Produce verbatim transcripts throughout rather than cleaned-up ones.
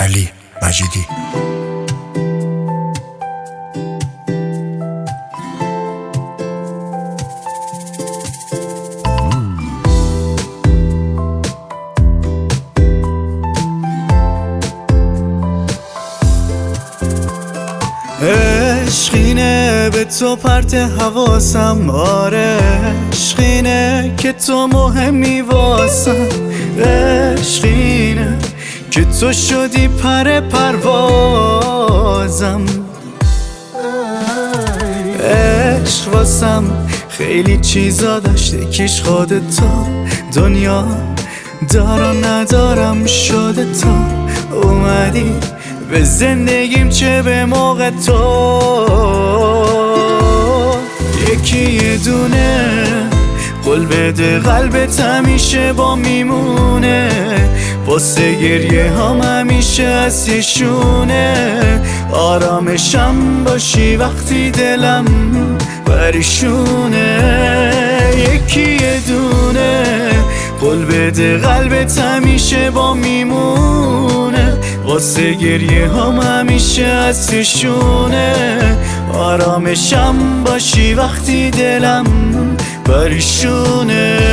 علی مجیدی. عشقینه به تو پرت حواسم، آره عشقینه که تو مهمی واسم، عشقینه که تو شدی پر پروازم. عشق واسم خیلی چیزا داشته کیش خودت تو دنیا دارا ندارم شده تو اومدی به زندگیم چه به موقع تو. یکی یه دونه قول بده قلبت همیشه با میمونه، واسه گریه هم همیشه از یه شونه. آرامشم باشی وقتی دلم پریشونه. یکی یه دونه قول بده قلبت همیشه با میمونه، واسه گریه هم همیشه از شونه. آرامشم باشی وقتی دلم پریشونه.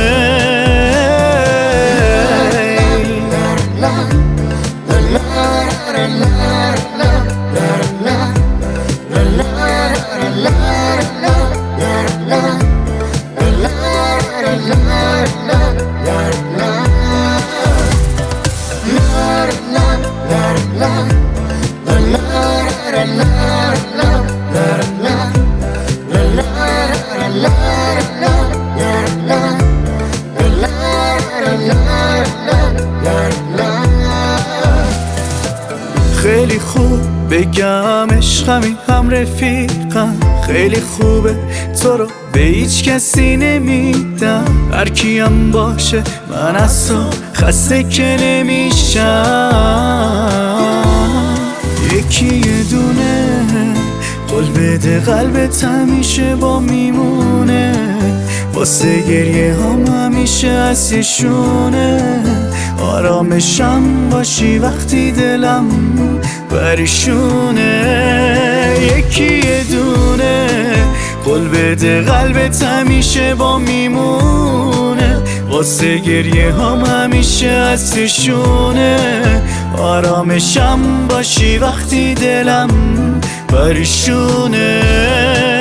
خیلی خوب بگم عشقمی هم رفیقم، خیلی خوبه تو رو به هیچ کسی نمیدم. هر کیم باشه من از تو خسته که نمیشم. یکی یه دونه قول بده قلبت همیشه با میمونه، واسه گریه هم همیشه از یه شونه. آرامشم باشی وقتی دلم پریشونه. یکی یه دونه قول بده قلبت همیشه با میمونه، واسه گریه هم همیشه از شونه. آرامشم باشی وقتی دلم پریشونه.